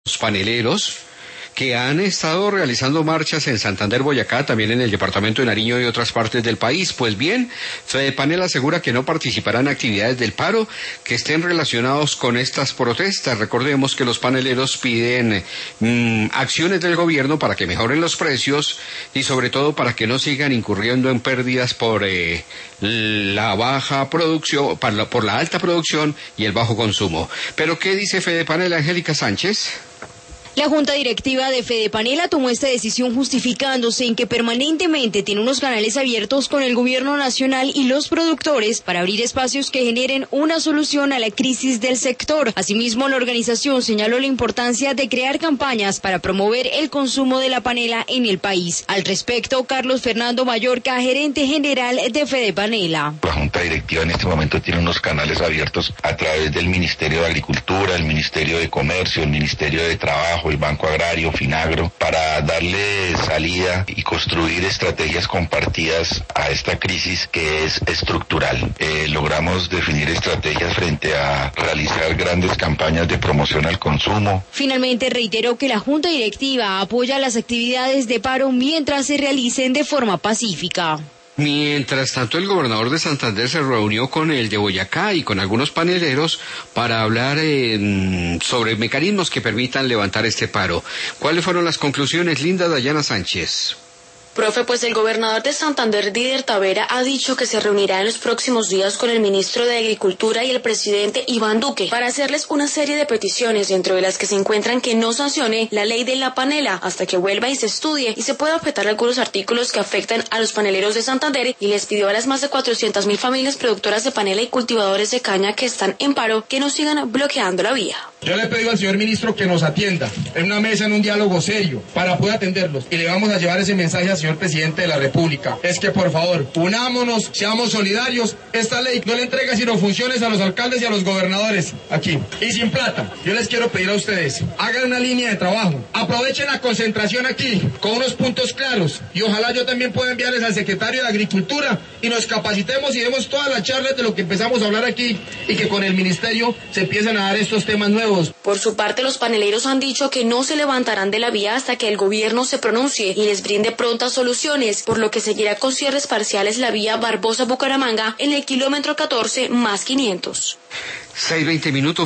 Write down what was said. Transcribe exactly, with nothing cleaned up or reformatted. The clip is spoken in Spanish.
Los paneleros que han estado realizando marchas en Santander, Boyacá, también en el departamento de Nariño y otras partes del país. Pues bien, Fedepanel asegura que no participarán en actividades del paro que estén relacionados con estas protestas. Recordemos que los paneleros piden mmm, acciones del gobierno para que mejoren los precios y sobre todo para que no sigan incurriendo en pérdidas por eh, la baja producción, por la, por la alta producción y el bajo consumo. Pero ¿qué dice Fedepanel, Angélica Sánchez? La Junta Directiva de Fedepanela tomó esta decisión justificándose en que permanentemente tiene unos canales abiertos con el gobierno nacional y los productores para abrir espacios que generen una solución a la crisis del sector. Asimismo, la organización señaló la importancia de crear campañas para promover el consumo de la panela en el país. Al respecto, Carlos Fernando Mallorca, gerente general de Fedepanela. La Junta Directiva en este momento tiene unos canales abiertos a través del Ministerio de Agricultura, el Ministerio de Comercio, el Ministerio de Trabajo, el Banco Agrario, Finagro, para darle salida y construir estrategias compartidas a esta crisis que es estructural. Eh, logramos definir estrategias frente a realizar grandes campañas de promoción al consumo. Finalmente reiteró que la Junta Directiva apoya las actividades de paro mientras se realicen de forma pacífica. Mientras tanto, el gobernador de Santander se reunió con el de Boyacá y con algunos paneleros para hablar eh, sobre mecanismos que permitan levantar este paro. ¿Cuáles fueron las conclusiones, Linda Dayana Sánchez? Profe, pues el gobernador de Santander, Didier Tavera, ha dicho que se reunirá en los próximos días con el ministro de Agricultura y el presidente Iván Duque para hacerles una serie de peticiones, dentro de las que se encuentran que no sancione la ley de la panela hasta que vuelva y se estudie y se pueda objetar algunos artículos que afectan a los paneleros de Santander, y les pidió a las más de cuatrocientas mil familias productoras de panela y cultivadores de caña que están en paro que no sigan bloqueando la vía. Yo le pido al señor ministro que nos atienda en una mesa, en un diálogo serio, para poder atenderlos. Y le vamos a llevar ese mensaje al señor presidente de la República. Es que, por favor, unámonos, seamos solidarios. Esta ley no le entrega sino funciones a los alcaldes y a los gobernadores aquí. Y sin plata. Yo les quiero pedir a ustedes, hagan una línea de trabajo. Aprovechen la concentración aquí, con unos puntos claros. Y ojalá yo también pueda enviarles al secretario de Agricultura y nos capacitemos y demos todas las charlas de lo que empezamos a hablar aquí, y que con el ministerio se empiecen a dar estos temas nuevos. Por su parte, los paneleros han dicho que no se levantarán de la vía hasta que el gobierno se pronuncie y les brinde prontas soluciones, por lo que seguirá con cierres parciales la vía Barbosa-Bucaramanga en el kilómetro catorce más quinientos. seis veinte minutos.